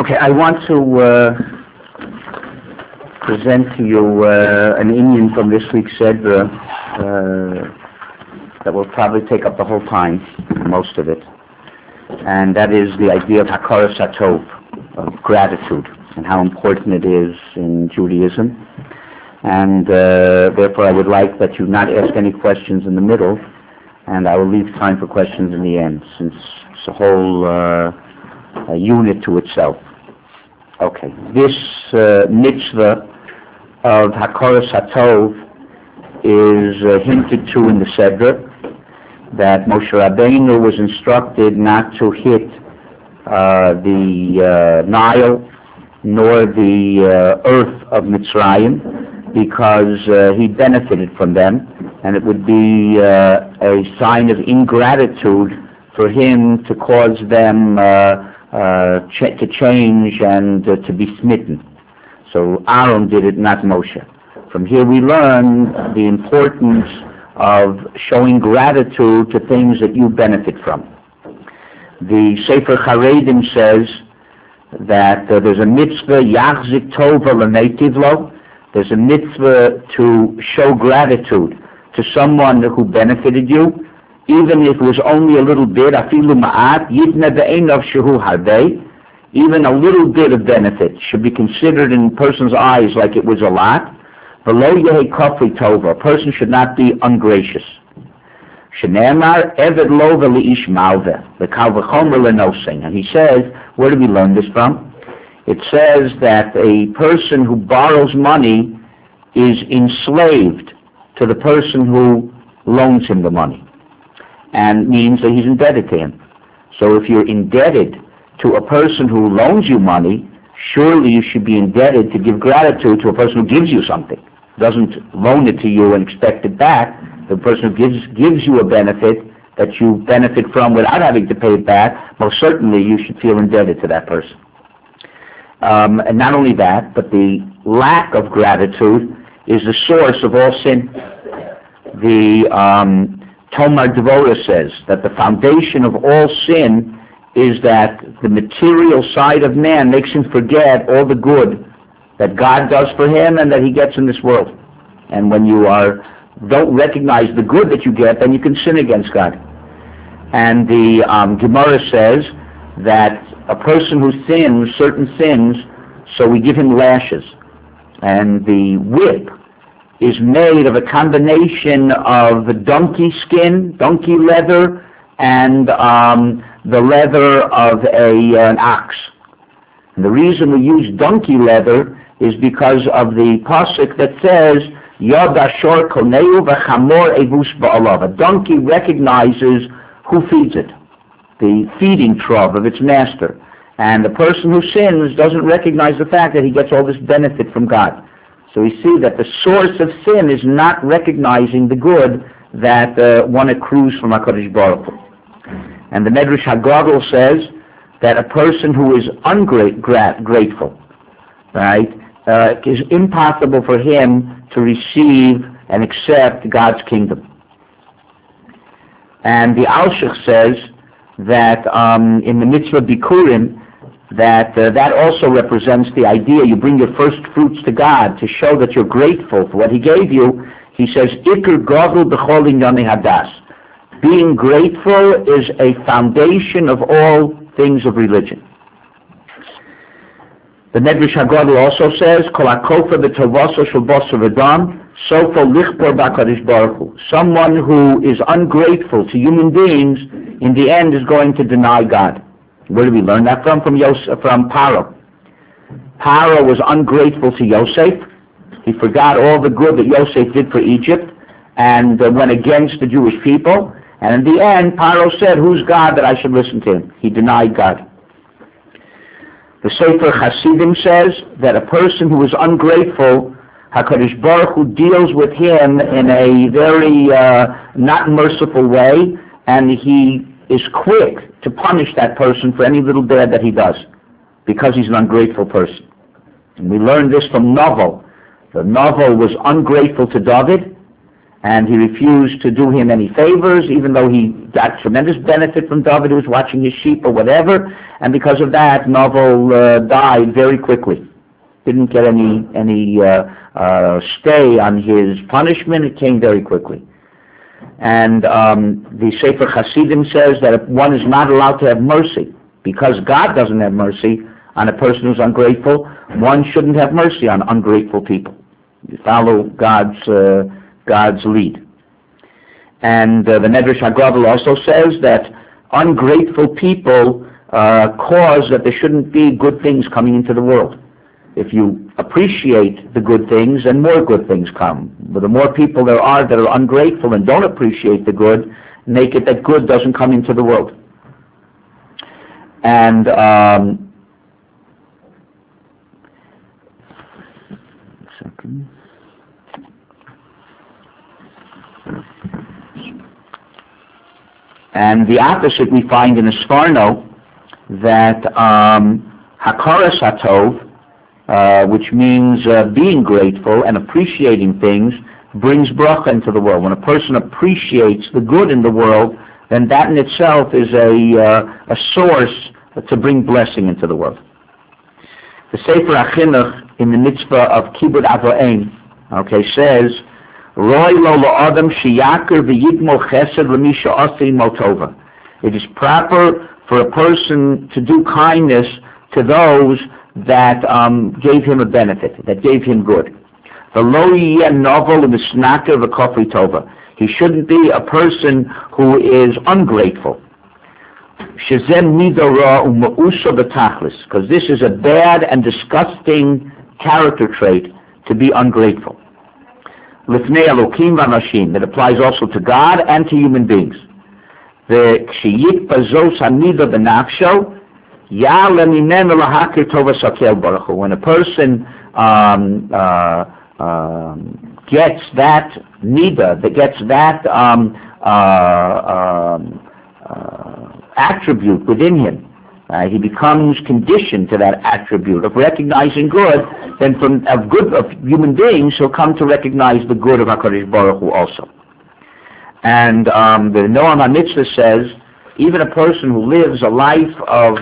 Okay, I want to present to you an Indian from this week's Sedra that will probably take up the whole time, most of it, and that is the idea of Hakaras HaTov, of gratitude, and how important it is in Judaism. And therefore I would like that you not ask any questions in the middle, and I will leave time for questions in the end, since it's a whole unit to itself. Okay, this mitzvah of Hakaras HaTov is hinted to in the Sedra, that Moshe Rabbeinu was instructed not to hit the Nile nor the earth of Mitzrayim, because he benefited from them, and it would be a sign of ingratitude for him to cause them to change and to be smitten. So Aaron did it, not Moshe. From here we learn the importance of showing gratitude to things that you benefit from. The Sefer Charedim says that there's a mitzvah, Yachzik Tova L'Neitiv Lo. There's a mitzvah to show gratitude to someone who benefited you, even if it was only a little bit. Afilu ma'at yitna ve'einav shehu harbei. Even a little bit of benefit should be considered in a person's eyes like it was a lot. V'lo yehi kafri tova. A person should not be ungracious. Shene'emar eved lo v'li'ish malveh. V'kal v'chomer l'nosing. And he says, where do we learn this from? It says that a person who borrows money is enslaved to the person who loans him the money, and means that he's indebted to him. So if you're indebted to a person who loans you money, surely you should be indebted to give gratitude to a person who gives you something. Doesn't loan it to you and expect it back. The person who gives you a benefit that you benefit from without having to pay it back, most certainly you should feel indebted to that person. And not only that, but the lack of gratitude is the source of all sin. The Tomar Devora says that the foundation of all sin is that the material side of man makes him forget all the good that God does for him and that he gets in this world. And when you don't recognize the good that you get, then you can sin against God. And the Gemara says that a person who sins certain sins, so we give him lashes. And the whip is made of a combination of donkey skin, donkey leather, and the leather of an ox. And the reason we use donkey leather is because of the pasuk that says, Yod Ashor Koneu v'Chamor Evus Ba'alav. A donkey recognizes who feeds it, the feeding trough of its master. And the person who sins doesn't recognize the fact that he gets all this benefit from God. So we see that the source of sin is not recognizing the good that one accrues from HaKadosh Baruch Hu. And the Medrash HaGadol says that a person who is ungrateful, right, is impossible for him to receive and accept God's kingdom. And the Alshich says that in the mitzvah Bikurim, that also represents the idea you bring your first fruits to God to show that you're grateful for what He gave you. He says, Iker Gadol b'chol inyonei hadas. Being grateful is a foundation of all things of religion. The Medrash HaGadol also says, Kol hakofer b'tovaso shel basar v'dam, sofo lichbor b'HaKadosh Baruch Hu. Someone who is ungrateful to human beings, in the end is going to deny God. Where do we learn that from? From Paro. Paro was ungrateful to Yosef. He forgot all the good that Yosef did for Egypt and went against the Jewish people. And in the end, Paro said, who's God that I should listen to him? He denied God. The Sefer Hasidim says that a person who is ungrateful, HaKadosh Baruch Hu deals with him in a very not merciful way, and he is quick to punish that person for any little bad that he does, because he's an ungrateful person. And we learned this from Novel. The Novel was ungrateful to David, and he refused to do him any favors, even though he got tremendous benefit from David, who was watching his sheep or whatever, and because of that, Novel died very quickly. Didn't get any stay on his punishment. It came very quickly. And the Sefer Hasidim says that if one is not allowed to have mercy, because God doesn't have mercy on a person who's ungrateful, one shouldn't have mercy on ungrateful people. You follow God's lead. And the Medrash HaGravel also says that ungrateful people cause that there shouldn't be good things coming into the world. If you appreciate the good things, then more good things come. But the more people there are that are ungrateful and don't appreciate the good, make it that good doesn't come into the world. And the opposite we find in the Sforno, that Hakaras Hatov, which means being grateful and appreciating things, brings bracha into the world. When a person appreciates the good in the world, then that in itself is a source to bring blessing into the world. The Sefer HaChinuch in the mitzvah of Kibud Avoim, says, Roy lo la'adam sheyakir v'yigmo chesed l'mi she'aseh imo tova. It is proper for a person to do kindness to those that gave him a benefit, that gave him good. He shouldn't be a person who is ungrateful. Because this is a bad and disgusting character trait, to be ungrateful. That applies also to God and to human beings. When a person gets that nida, that gets that attribute within him, he becomes conditioned to that attribute of recognizing good. Then of human beings, he'll come to recognize the good of HaKadosh Baruch Hu also. And the Noam HaMitzvah says, even a person who lives a life of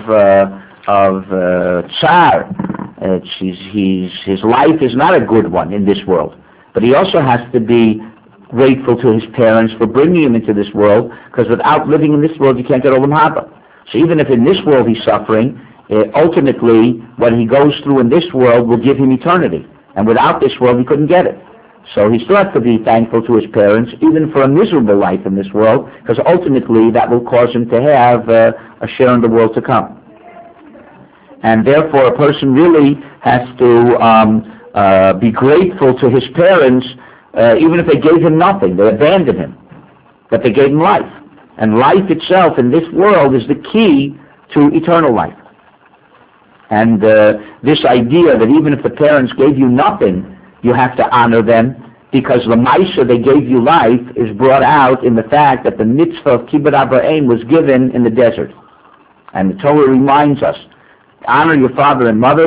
tsar, his life is not a good one in this world. But he also has to be grateful to his parents for bringing him into this world, because without living in this world, you can't get Olam Haba. So even if in this world he's suffering, ultimately what he goes through in this world will give him eternity. And without this world, he couldn't get it. So he still has to be thankful to his parents, even for a miserable life in this world, because ultimately that will cause him to have a share in the world to come. And therefore, a person really has to be grateful to his parents, even if they gave him nothing. They abandoned him, but they gave him life. And life itself in this world is the key to eternal life. And this idea that even if the parents gave you nothing, you have to honor them, because the Maisa they gave you life is brought out in the fact that the mitzvah of Kibbud Avraham was given in the desert. And the Torah reminds us, honor your father and mother,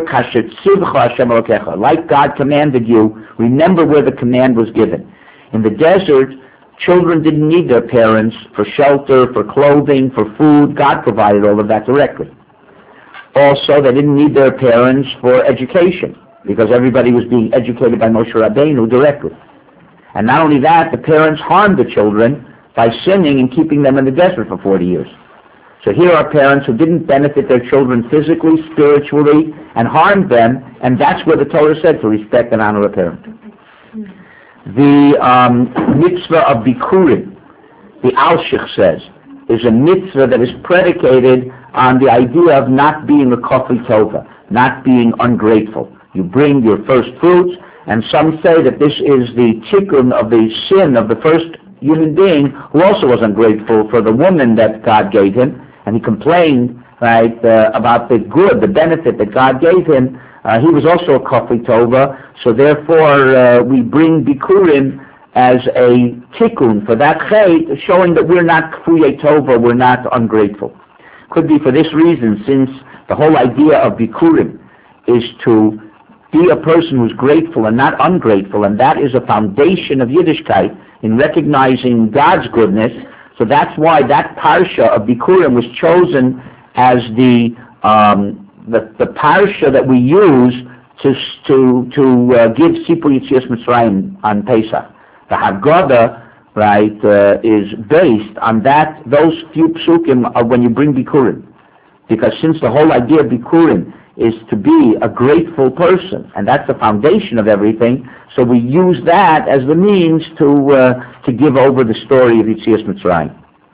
like God commanded you. Remember where the command was given. In the desert, children didn't need their parents for shelter, for clothing, for food. God provided all of that directly. Also, they didn't need their parents for education, because everybody was being educated by Moshe Rabbeinu directly. And not only that, the parents harmed the children by sinning and keeping them in the desert for 40 years. So here are parents who didn't benefit their children physically, spiritually, and harmed them, and that's where the Torah said to respect and honor a parent. The mitzvah of Bikurim, the Alshich says, is a mitzvah that is predicated on the idea of not being a kofli tova, not being ungrateful. You bring your first fruits, and some say that this is the tikkun of the sin of the first human being, who also was ungrateful for the woman that God gave him, and he complained, about the good, the benefit that God gave him. He was also a kofli tova, so therefore we bring bikurim as a tikkun for that chet, showing that we're not kfuyei tova, we're not ungrateful. Could be for this reason, since the whole idea of bikurim is to be a person who's grateful and not ungrateful, and that is a foundation of Yiddishkeit in recognizing God's goodness. So that's why that parsha of Bikurim was chosen as the parsha that we use to give Sipur Yetzias Mitzrayim on Pesach. The Haggadah, right, is based on those few psukim of when you bring Bikurim, because since the whole idea of Bikurim is to be a grateful person, and that's the foundation of everything, so we use that as the means to give over the story of Yetzias Mitzrayim.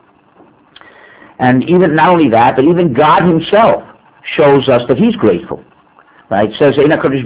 And even not only that, but even God Himself shows us that He's grateful. Right? It says,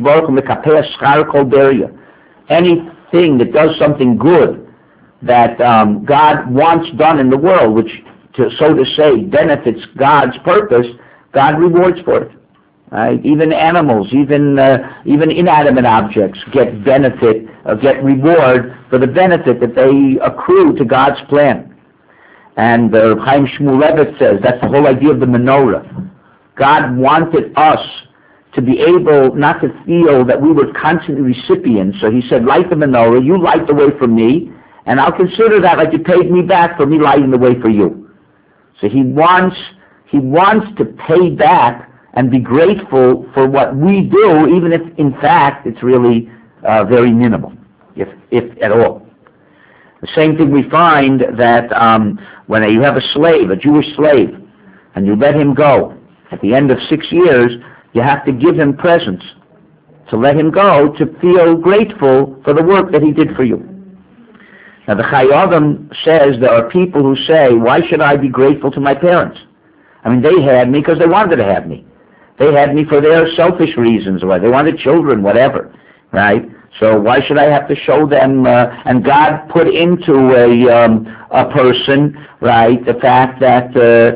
anything that does something good that God wants done in the world, which, so to say, benefits God's purpose, God rewards for it. Right? Even animals, even inanimate objects get reward for the benefit that they accrue to God's plan. And Chaim Shmulevitz says that's the whole idea of the menorah. God wanted us to be able not to feel that we were constantly recipients. So He said, light the menorah, you light the way for me, and I'll consider that like you paid me back for me lighting the way for you. So He wants to pay back and be grateful for what we do, even if in fact it's really very minimal, if at all. The same thing we find that when you have a slave, a Jewish slave, and you let him go, at the end of 6 years, you have to give him presents to let him go, to feel grateful for the work that he did for you. Now the Chai Adam says there are people who say, why should I be grateful to my parents? I mean, they had me because they wanted to have me. They had me for their selfish reasons, or they wanted children, whatever, right? So why should I have to show them? And God put into a person, right, the fact that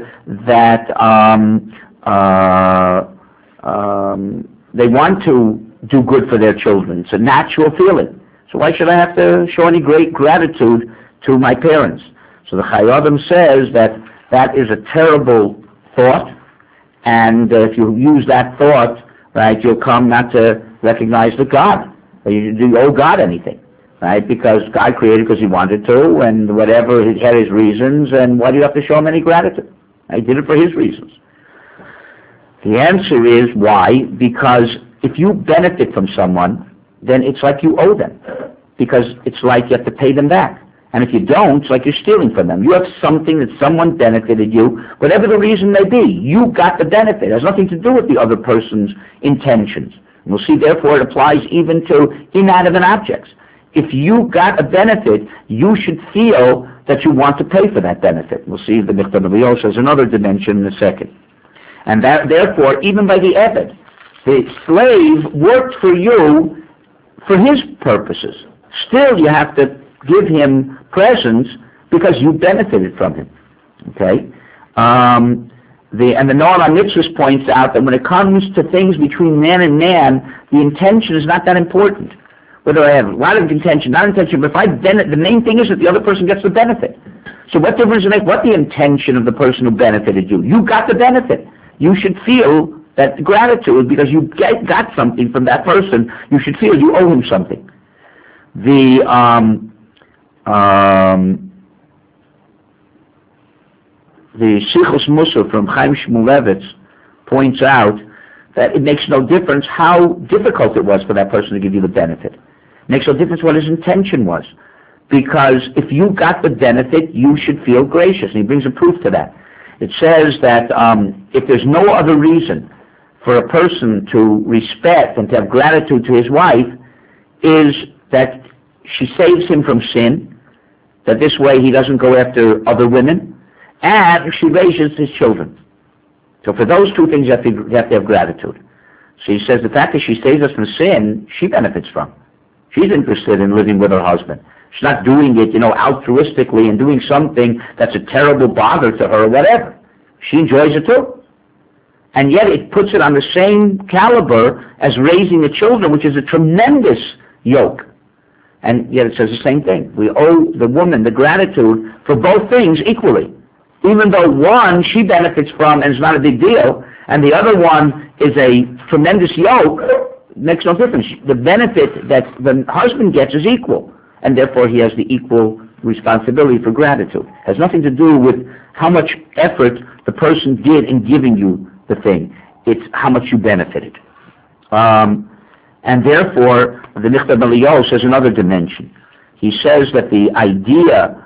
they want to do good for their children. It's a natural feeling. So why should I have to show any great gratitude to my parents? So the Chai Adam says that is a terrible thought, and if you use that thought, right, you'll come not to recognize the God. You owe God anything, right? Because God created because He wanted to, and whatever, He had His reasons, and why do you have to show Him any gratitude? He did it for His reasons. The answer is why? Because if you benefit from someone, then it's like you owe them, because it's like you have to pay them back. And if you don't, it's like you're stealing from them. You have something that someone benefited you, whatever the reason may be. You got the benefit. It has nothing to do with the other person's intentions. And we'll see, therefore, it applies even to inanimate objects. If you got a benefit, you should feel that you want to pay for that benefit. We'll see the Michtav Avos has another dimension in a second. And that, therefore, even by the Eved, the slave worked for you for his purposes. Still, you have to give him presents because you benefited from him. Okay? The Noam HaMitzvos points out that when it comes to things between man and man, the intention is not that important. Whether I have a lot of intention, not intention, but if the main thing is that the other person gets the benefit. So what difference does it make what the intention of the person who benefited you? You got the benefit. You should feel that gratitude because you got something from that person. You should feel you owe him something. The Sichos Musar from Chaim Shmulevitz points out that it makes no difference how difficult it was for that person to give you the benefit. It makes no difference what his intention was. Because if you got the benefit, you should feel gracious. And he brings a proof to that. It says that if there's no other reason for a person to respect and to have gratitude to his wife, is that she saves him from sin, that this way he doesn't go after other women, and she raises his children. So for those two things you have to have gratitude. So he says the fact that she saves us from sin, she benefits from. She's interested in living with her husband. She's not doing it, altruistically and doing something that's a terrible bother to her or whatever. She enjoys it too. And yet it puts it on the same caliber as raising the children, which is a tremendous yoke. And yet it says the same thing. We owe the woman the gratitude for both things equally. Even though one she benefits from and it's not a big deal, and the other one is a tremendous yoke, makes no difference. The benefit that the husband gets is equal, and therefore he has the equal responsibility for gratitude. It has nothing to do with how much effort the person did in giving you the thing. It's how much you benefited. And therefore, the Nichtav Eliyahu says another dimension. He says that the idea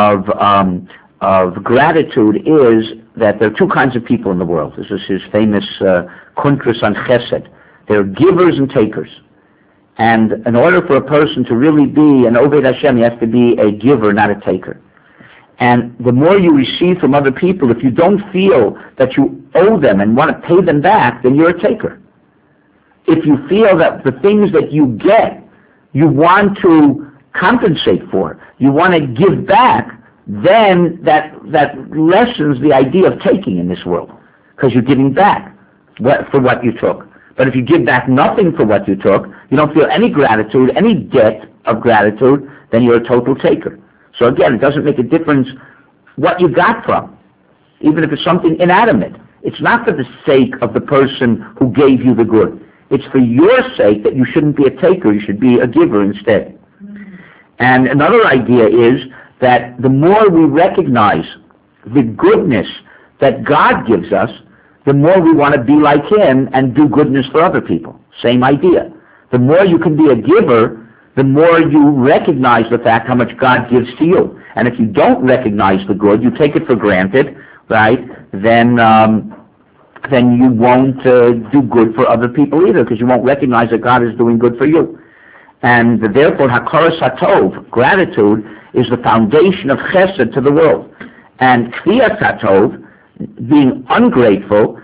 of gratitude is that there are two kinds of people in the world. This is his famous Kuntras on Chesed. There are givers and takers. And in order for a person to really be an Oved Hashem, he has to be a giver, not a taker. And the more you receive from other people, if you don't feel that you owe them and want to pay them back, then you're a taker. If you feel that the things that you get, you want to compensate for, you want to give back, then that lessens the idea of taking in this world, because you're giving back for what you took. But if you give back nothing for what you took, you don't feel any gratitude, any debt of gratitude, then you're a total taker. So again, it doesn't make a difference what you got from, even if it's something inanimate. It's not for the sake of the person who gave you the good. It's for your sake that you shouldn't be a taker, you should be a giver instead. And another idea is that the more we recognize the goodness that God gives us, the more we want to be like Him and do goodness for other people. Same idea. The more you can be a giver, the more you recognize the fact how much God gives to you. And if you don't recognize the good, you take it for granted, right, then you won't do good for other people either, because you won't recognize that God is doing good for you. And therefore, Hakaras HaTov, gratitude, is the foundation of chesed to the world. And Kfiyas HaTov, being ungrateful,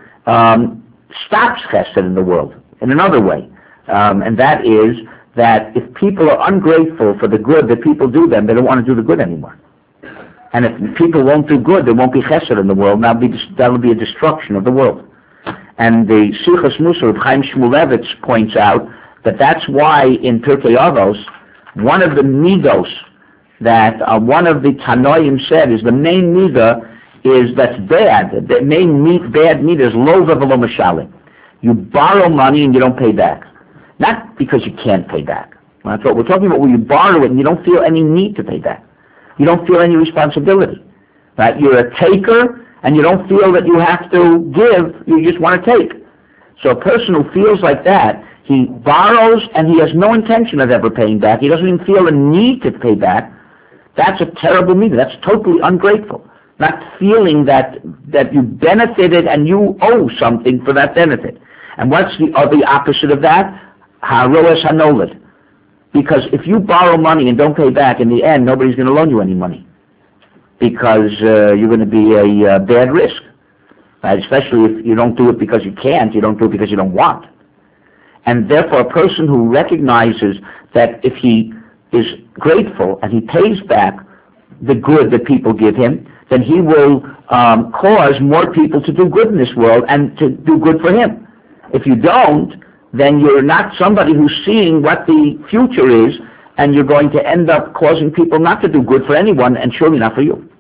stops chesed in the world in another way. And that is that if people are ungrateful for the good that people do them, they don't want to do the good anymore. And if people won't do good, there won't be chesed in the world. That'll be a destruction of the world. And the Sichos Musar of Chaim Shmulevitz points out that that's why in Pirkei Avos, one of the midos that one of the Tanoim said is the main midah is that's bad. The main bad midah is lo v'lo mashalim. You borrow money and you don't pay back. Not because you can't pay back. That's what we're talking about, where you borrow it and you don't feel any need to pay back. You don't feel any responsibility. Right? You're a taker and you don't feel that you have to give, you just want to take. So a person who feels like that, he borrows and he has no intention of ever paying back. He doesn't even feel a need to pay back. That's a terrible meaning. That's totally ungrateful. Not feeling that you benefited and you owe something for that benefit. And what's the opposite of that? Haroes hanolad. Because if you borrow money and don't pay back, in the end, nobody's going to loan you any money. Because you're going to be a bad risk. Right? Especially if you don't do it because you can't, you don't do it because you don't want. And therefore, a person who recognizes that if he is grateful and he pays back the good that people give him, then he will cause more people to do good in this world and to do good for him. If you don't, then you're not somebody who's seeing what the future is, and you're going to end up causing people not to do good for anyone, and surely not for you.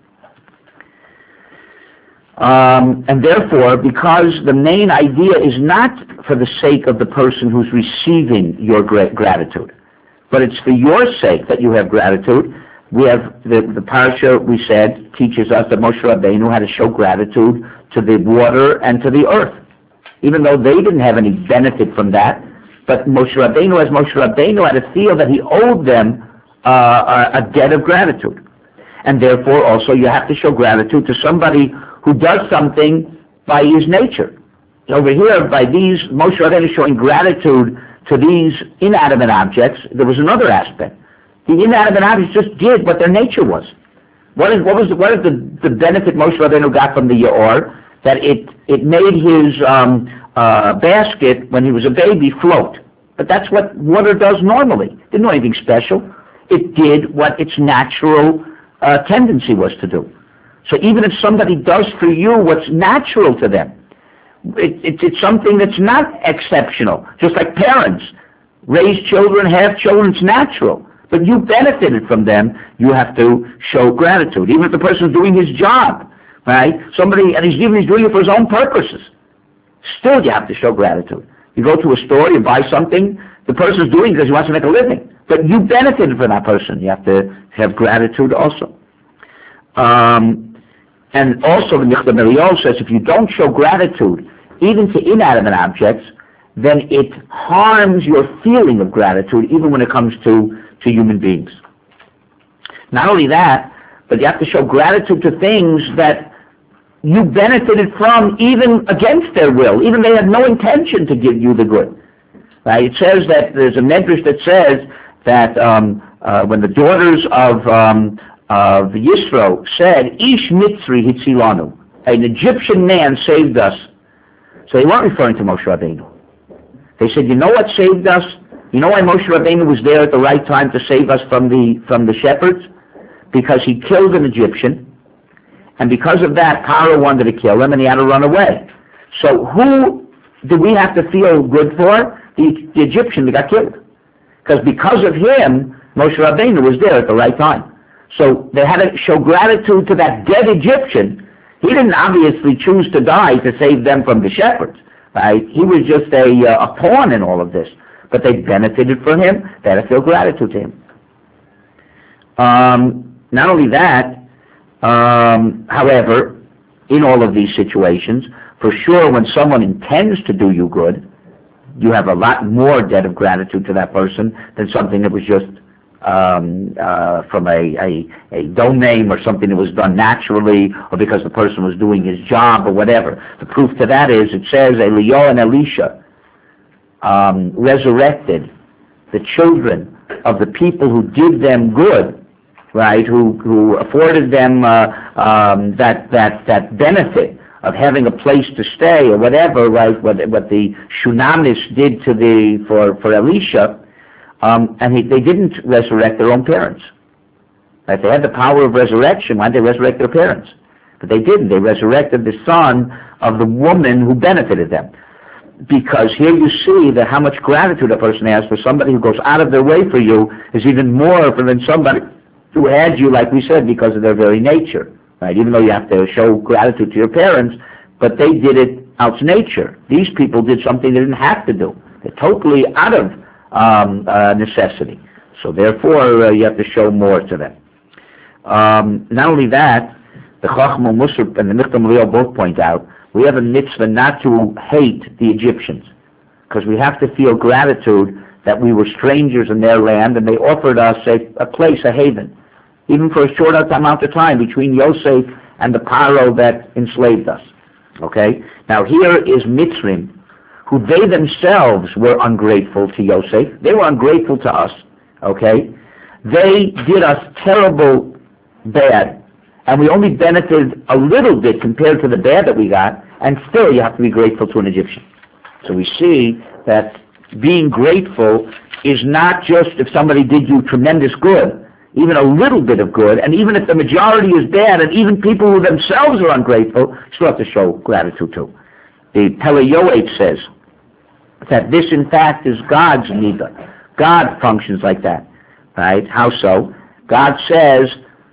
And therefore, because the main idea is not for the sake of the person who's receiving your gratitude, but it's for your sake that you have gratitude. We have the parasha, we said, teaches us that Moshe Rabbeinu had to show gratitude to the water and to the earth, even though they didn't have any benefit from that. But Moshe Rabbeinu, as Moshe Rabbeinu, had to feel that he owed them a debt of gratitude. And therefore, also, you have to show gratitude to somebody who does something by his nature. Over here, by these, Moshe Rabbeinu showing gratitude to these inanimate objects, there was another aspect. The inanimate objects just did what their nature was. What is the benefit Moshe Rabbeinu got from the Yaor? That it made his basket, when he was a baby, float. But that's what water does normally. It didn't do anything special. It did what its natural tendency was to do. So even if somebody does for you what's natural to them, it's something that's not exceptional. Just like parents raise children, have children, it's natural. But you benefited from them, you have to show gratitude. Even if the person's doing his job, right? And he's doing it for his own purposes. Still you have to show gratitude. You go to a store, you buy something, the person's doing it because he wants to make a living. But you benefited from that person. You have to have gratitude also. And also the Michtav Meriel says if you don't show gratitude, even to inanimate objects, then it harms your feeling of gratitude, even when it comes to human beings. Not only that, but you have to show gratitude to things that you benefited from even against their will, even they had no intention to give you the good. Right? It says that there's a medrash that says that when the daughters of Yisro said, Ish Mitzri Hitzilanu, an Egyptian man saved us. So they weren't referring to Moshe Rabbeinu. They said, you know what saved us? You know why Moshe Rabbeinu was there at the right time to save us from the shepherds? Because he killed an Egyptian, and because of that, Paro wanted to kill him, and he had to run away. So who did we have to feel good for? The Egyptian that got killed. Because of him, Moshe Rabbeinu was there at the right time. So they had to show gratitude to that dead Egyptian. He didn't obviously choose to die to save them from the shepherds. Right? He was just a pawn in all of this. But they benefited from him. They had to feel gratitude to him. Not only that, however, in all of these situations, for sure when someone intends to do you good, you have a lot more debt of gratitude to that person than something that was just from a domain or something that was done naturally or because the person was doing his job or whatever. The proof to that is it says Eliyahu and Elisha resurrected the children of the people who did them good, right? Who afforded them that benefit of having a place to stay or whatever, right? What the Shunamis did for Elisha. And they didn't resurrect their own parents. If they had the power of resurrection, why did they resurrect their parents? But they didn't. They resurrected the son of the woman who benefited them. Because here you see that how much gratitude a person has for somebody who goes out of their way for you is even more than somebody who had you, like we said, because of their very nature. Right? Even though you have to show gratitude to your parents, but they did it out of nature. These people did something they didn't have to do. They're totally out of necessity. So therefore, you have to show more to them. Not only that, the Chacham Musar and the Michtav Meriel both point out, we have a mitzvah not to hate the Egyptians, because we have to feel gratitude that we were strangers in their land and they offered us a place, a haven, even for a short amount of time between Yosef and the Paro that enslaved us. Okay? Now here is Mitzrim, who they themselves were ungrateful to Yosef. They were ungrateful to us, okay? They did us terrible bad, and we only benefited a little bit compared to the bad that we got, and still you have to be grateful to an Egyptian. So we see that being grateful is not just if somebody did you tremendous good, even a little bit of good, and even if the majority is bad, and even people who themselves are ungrateful, you still have to show gratitude to. The Pele Yoetz says that this, in fact, is God's midah. God functions like that, right? How so? God says,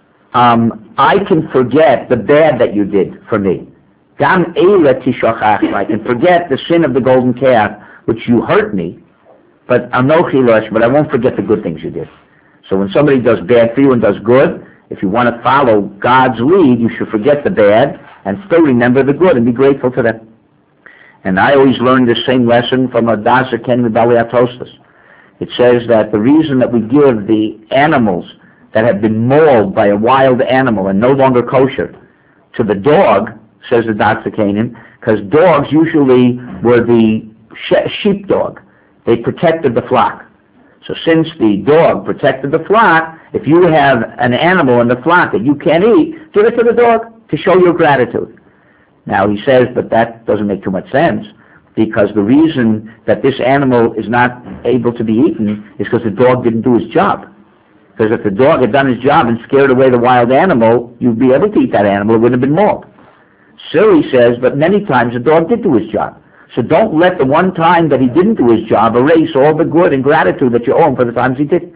I can forget the bad that you did for me. Gam eila tishochach, I can forget the sin of the golden calf, which you hurt me, but anochi losh, but I won't forget the good things you did. So when somebody does bad for you and does good, if you want to follow God's lead, you should forget the bad and still remember the good and be grateful to them. And I always learned this same lesson from a Dasa Ken Medalliat Tostas. It says that the reason that we give the animals that have been mauled by a wild animal and no longer kosher to the dog, says the Dasa Kenan, because dogs usually were the sheepdog. They protected the flock. So since the dog protected the flock, if you have an animal in the flock that you can't eat, give it to the dog to show your gratitude. Now he says, but that doesn't make too much sense, because the reason that this animal is not able to be eaten is because the dog didn't do his job. Because if the dog had done his job and scared away the wild animal, you'd be able to eat that animal, it wouldn't have been mauled. So he says, but many times the dog did do his job. So don't let the one time that he didn't do his job erase all the good and gratitude that you owe him for the times he did.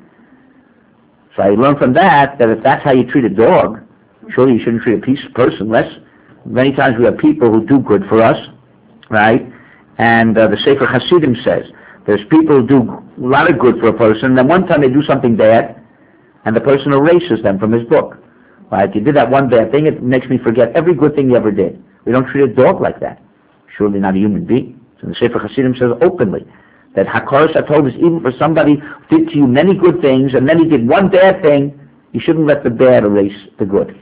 So I learned from that if that's how you treat a dog, surely you shouldn't treat a person less. Many times we have people who do good for us, right? And the Sefer Hasidim says, there's people who do a lot of good for a person, and then one time they do something bad, and the person erases them from his book. Right? You did that one bad thing, it makes me forget every good thing you ever did. We don't treat a dog like that. Surely not a human being. So the Sefer Hasidim says openly that Hakaras HaTov is even for somebody who did to you many good things, and then he did one bad thing, you shouldn't let the bad erase the good.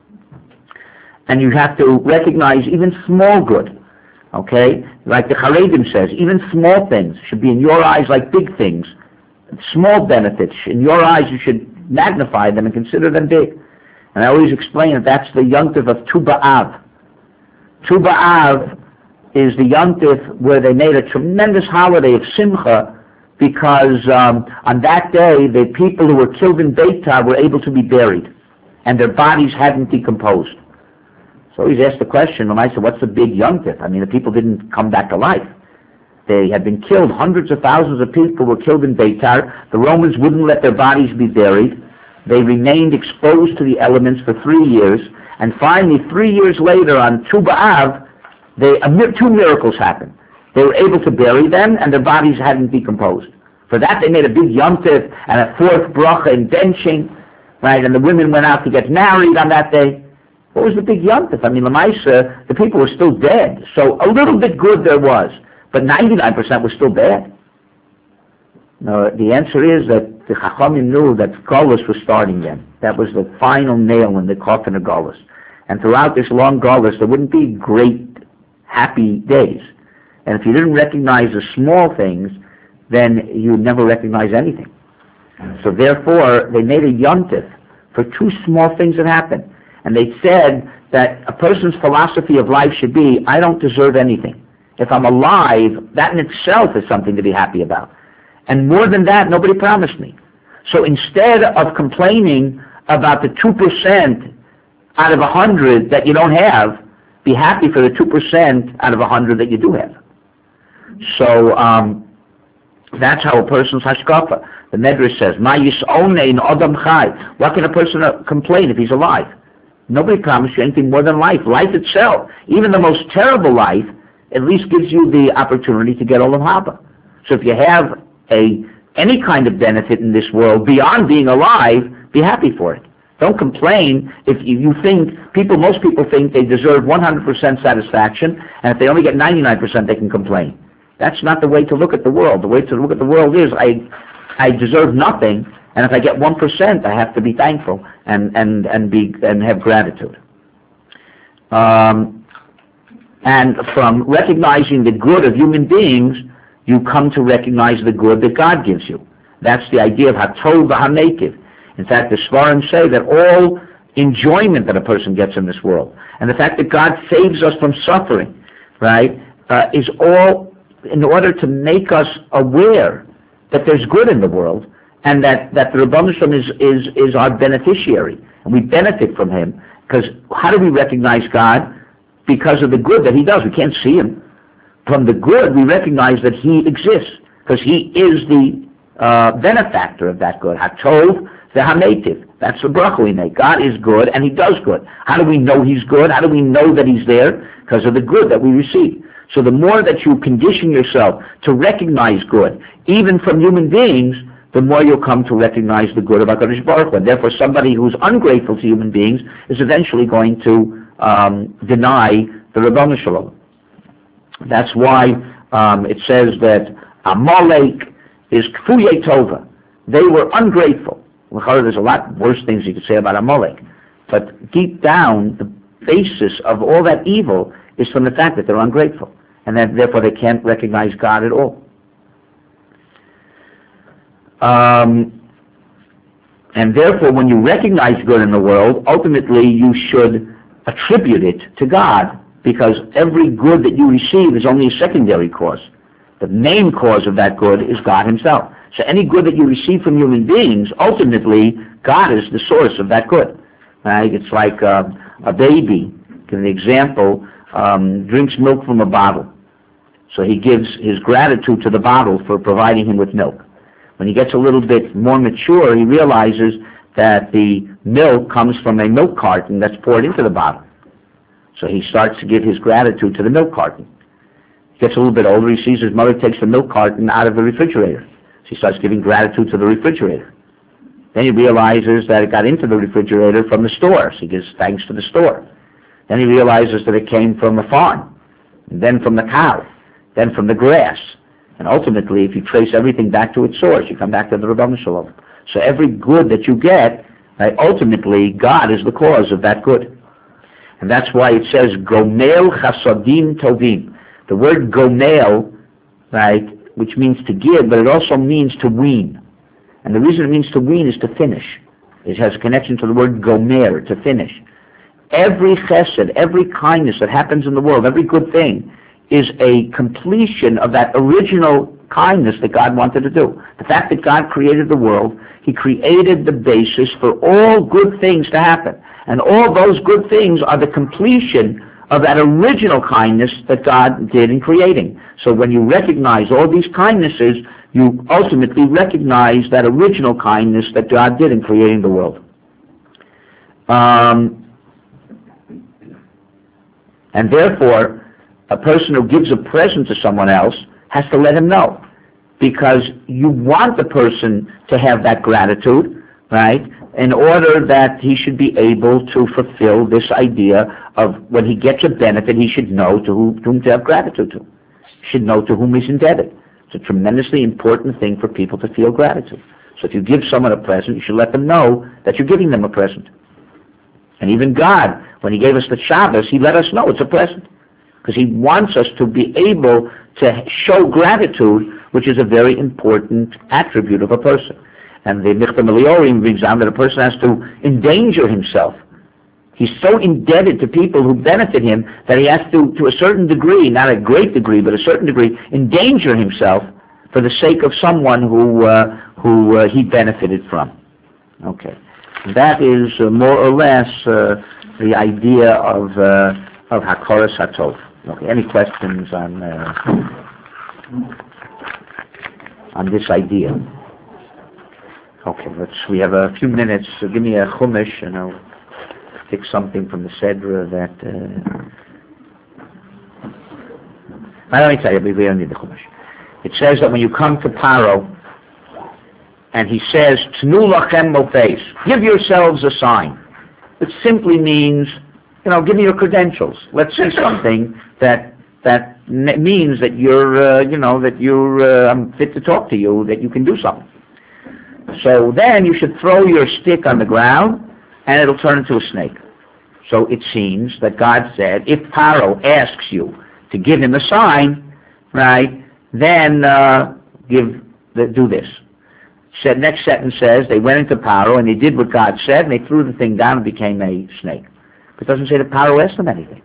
And you have to recognize even small good. Okay? Like the Haredim says, even small things should be in your eyes like big things. Small benefits, in your eyes you should magnify them and consider them big. And I always explain that that's the Yontif of Tu B'Av. Tu B'Av is the Yontif where they made a tremendous holiday of Simcha because on that day the people who were killed in Beitar were able to be buried and their bodies hadn't decomposed. So he's asked the question, and I said, what's the big Yontif? I mean, the people didn't come back to life. They had been killed. Hundreds of thousands of people were killed in Beitar. The Romans wouldn't let their bodies be buried. They remained exposed to the elements for 3 years. And finally, 3 years later, on Tu B'Av, two miracles happened. They were able to bury them, and their bodies hadn't decomposed. For that, they made a big Yontif and a fourth bracha in benching, right? And the women went out to get married on that day. What was the big Yontif? I mean, Lamaisa, the people were still dead. So a little bit good there was, but 99% was still bad. No, the answer is that the Chachamim knew that Golus was starting then. That was the final nail in the coffin of Golus. And throughout this long Golus, there wouldn't be great, happy days. And if you didn't recognize the small things, then you would never recognize anything. So therefore, they made a Yontif for two small things that happened. And they said that a person's philosophy of life should be, I don't deserve anything. If I'm alive, that in itself is something to be happy about. And more than that, nobody promised me. So instead of complaining about the 2% out of 100 that you don't have, be happy for the 2% out of 100 that you do have. So that's how a person's hashkafa. The Medrash says, Ma yis'onein odam chai. What can a person complain if he's alive? Nobody promised you anything more than life. Life itself, even the most terrible life, at least gives you the opportunity to get olam haba. So if you have any kind of benefit in this world beyond being alive, be happy for it. Don't complain if you think, most people think they deserve 100% satisfaction, and if they only get 99%, they can complain. That's not the way to look at the world. The way to look at the world is, I deserve nothing, and if I get 1%, I have to be thankful and have gratitude. And from recognizing the good of human beings, you come to recognize the good that God gives you. That's the idea of Hatov v'Hametiv. In fact, the Svarim say that all enjoyment that a person gets in this world, and the fact that God saves us from suffering, right, is all in order to make us aware that there's good in the world, and that the Rebbeinu Shalom is our beneficiary, and we benefit from Him. Because how do we recognize God? Because of the good that He does. We can't see Him. From the good, we recognize that He exists, because He is the benefactor of that good. Hatov v'Hametiv. That's the bracha we make. God is good, and He does good. How do we know He's good? How do we know that He's there? Because of the good that we receive. So the more that you condition yourself to recognize good, even from human beings, the more you'll come to recognize the good of HaKadosh Baruch Hu. And therefore, somebody who's ungrateful to human beings is eventually going to deny the Rebbeinu Shalom. That's why it says that Amalek is Kfuyei Tova. They were ungrateful. There's a lot worse things you could say about Amalek. But deep down, the basis of all that evil is from the fact that they're ungrateful. And that therefore they can't recognize God at all. And therefore, when you recognize good in the world, ultimately you should attribute it to God, because every good that you receive is only a secondary cause. The main cause of that good is God Himself. So any good that you receive from human beings, ultimately, God is the source of that good. Right? It's like a baby, give an example, drinks milk from a bottle. So he gives his gratitude to the bottle for providing him with milk. When he gets a little bit more mature, he realizes that the milk comes from a milk carton that's poured into the bottle. So he starts to give his gratitude to the milk carton. Gets a little bit older, he sees his mother takes the milk carton out of the refrigerator. So he starts giving gratitude to the refrigerator. Then he realizes that it got into the refrigerator from the store, so he gives thanks to the store. Then he realizes that it came from a farm, and then from the cow, then from the grass. And ultimately, if you trace everything back to its source, you come back to the Rabbanu Shalom. So every good that you get, right, ultimately, God is the cause of that good. And that's why it says, Gomel Chasadim Tovim. The word Gomel, right, which means to give, but it also means to wean. And the reason it means to wean is to finish. It has a connection to the word Gomer, to finish. Every chesed, every kindness that happens in the world, every good thing, is a completion of that original kindness that God wanted to do. The fact that God created the world, He created the basis for all good things to happen. And all those good things are the completion of that original kindness that God did in creating. So when you recognize all these kindnesses, you ultimately recognize that original kindness that God did in creating the world. And therefore, a person who gives a present to someone else has to let him know, because you want the person to have that gratitude, right, in order that he should be able to fulfill this idea of when he gets a benefit, he should know to whom to have gratitude to. He should know to whom he's indebted. It's a tremendously important thing for people to feel gratitude. So if you give someone a present, you should let them know that you're giving them a present. And even God, when He gave us the Shabbos, He let us know it's a present, because He wants us to be able to show gratitude, which is a very important attribute of a person. And the Michtam Eliorim brings down that a person has to endanger himself. He's so indebted to people who benefit him that he has to a certain degree, not a great degree, but a certain degree, endanger himself for the sake of someone who he benefited from. Okay, that is more or less the idea of Hakoras Hatov. Okay, any questions on this idea? Okay, we have a few minutes, so give me a chumash and I'll take something from the Sedra that... let me tell you, we don't need the chumash. It says that when you come to Paro, and he says, Tnu lachem mopes, give yourselves a sign. It simply means, give me your credentials. Let's say something that means that I'm fit to talk to you, that you can do something. So then you should throw your stick on the ground, and it'll turn into a snake. So it seems that God said, if Paro asks you to give him a sign, right, then do this. Next sentence says, they went into Paro, and they did what God said, and they threw the thing down and became a snake. But it doesn't say that Paro asked them anything.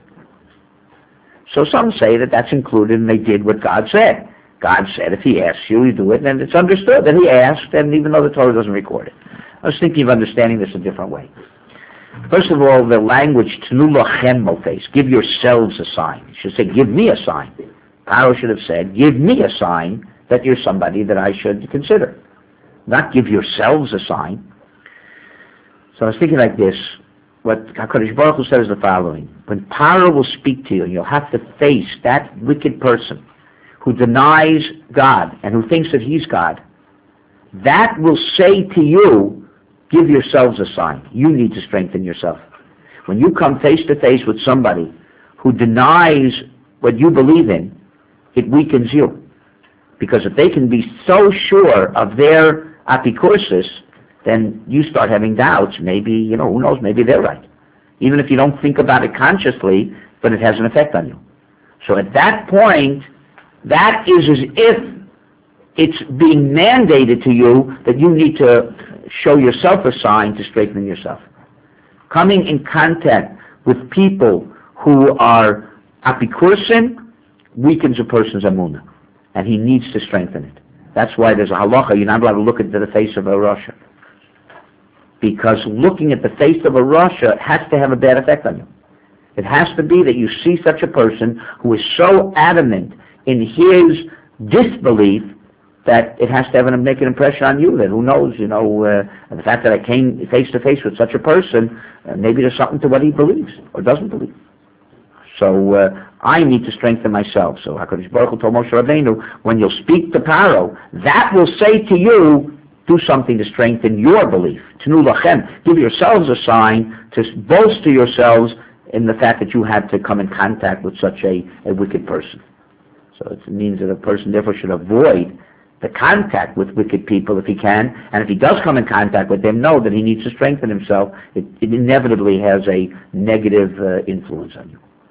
So some say that that's included, and they did what God said. God said, if He asks you, you do it, and it's understood that He asked, and even though the Torah doesn't record it. I was thinking of understanding this a different way. First of all, the language, Tnu lachem mopes, give yourselves a sign. You should say, give me a sign. Paro should have said, give me a sign that you're somebody that I should consider. Not give yourselves a sign. So I was thinking like this. What HaKadosh Baruch Hu said is the following. When Paro will speak to you, you'll have to face that wicked person who denies God and who thinks that he's God. That will say to you, give yourselves a sign. You need to strengthen yourself. When you come face to face with somebody who denies what you believe in, it weakens you. Because if they can be so sure of their apikursis, then you start having doubts. Maybe, who knows, maybe they're right. Even if you don't think about it consciously, but it has an effect on you. So at that point, that is as if it's being mandated to you that you need to show yourself a sign to strengthen yourself. Coming in contact with people who are apikursin weakens a person's emunah, and he needs to strengthen it. That's why there's a halacha, you're not allowed to look into the face of a Rasha. Because looking at the face of a Rasha has to have a bad effect on you. It has to be that you see such a person who is so adamant in his disbelief that it has to make an impression on you, that who knows, the fact that I came face to face with such a person, maybe there's something to what he believes or doesn't believe. So I need to strengthen myself. So HaKadosh Baruch Hu told Moshe Rabbeinu, when you'll speak to Paro, that will say to you, do something to strengthen your belief. Tnu lachem, give yourselves a sign to bolster yourselves in the fact that you had to come in contact with such a wicked person. So it means that a person therefore should avoid the contact with wicked people if he can, and if he does come in contact with them, know that he needs to strengthen himself. It inevitably has a negative influence on you.